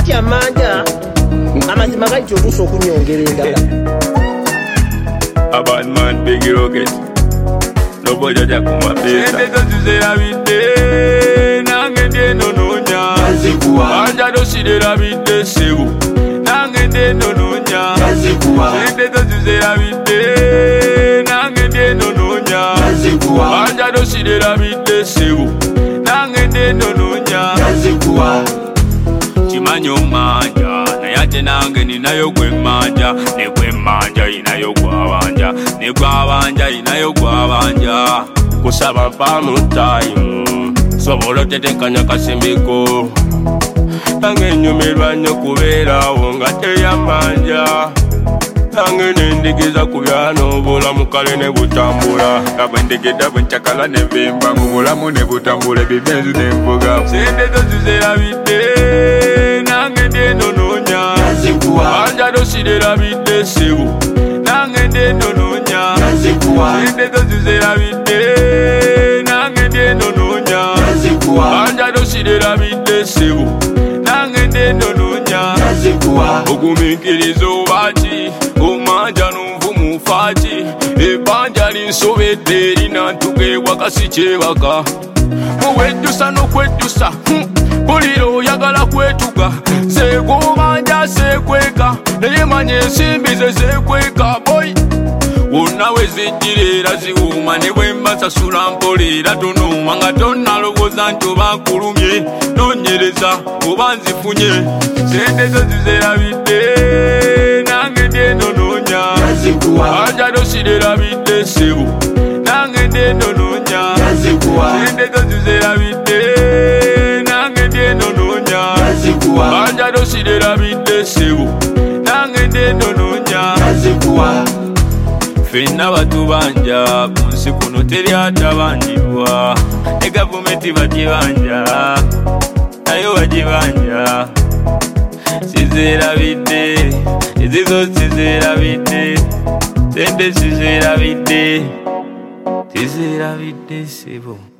Kakati amanja amazima gaiti oluusi okunyongera endala. A bad man big rocket. Nobody just come up here. Sende tuzera bide nange de nononya. Anja dosidera bide sebu. Nange de nononya. Sende tuzera bide nange de nononya. Anja dosidera bide sebu. Nange de nononya. Chimanyo manja. Ate nange ninayo gwemanja, ne gwemanja inayo gwabanja, ne gwabanja inayo gwabanja. Kusaba pamu time, sobola tetekanya kasimbiko. Nange nyumirwa nnyo kubeerawo nga teyamanja. Nange nendigiza ku byano obulamu kale ne butambula. Nga bwe ndigedda bwe nkyakala ne bimba mu bulamu ne butambula ebibenzu ne nvuga. Sente tozizerabidde nange de nononya. Anja dosidera bide sebu. Nange de nononya. Sente tozizerabidde nange de nononya. Anja dosidera bide sebu. Nange de nononya. Ogumikiriza obaki omanja n'onvumu faaki. Ebbanja linsobedde linantuge wakasi kyebaka. Muwejjusa n'okwejjusa bulira oyagala kwetuga. Segomanja sekweka naye manya ensimbi ze zekweka boy. Wonna we zijjira era ziwuuma ne bwe mbasasula mpoleera tonooma nga tonnalowooza nti oba nkulumye nonyereza oba nzifunye. Sente zo zizerabidde nange de nononya. Anja dosidderabidde sebu nange de nononya. Sente zo zizerabidde nange de nononya. Anja dosidderabidde sebu nange de nononya. Fenna batubanja ku nsi kuno teri atabanjibwa. Ne gavumenti bagibanja nayo bagibanja. Sizerabidde ezizo sizerabidde. Sente sizerabidde sizerabidde sebo.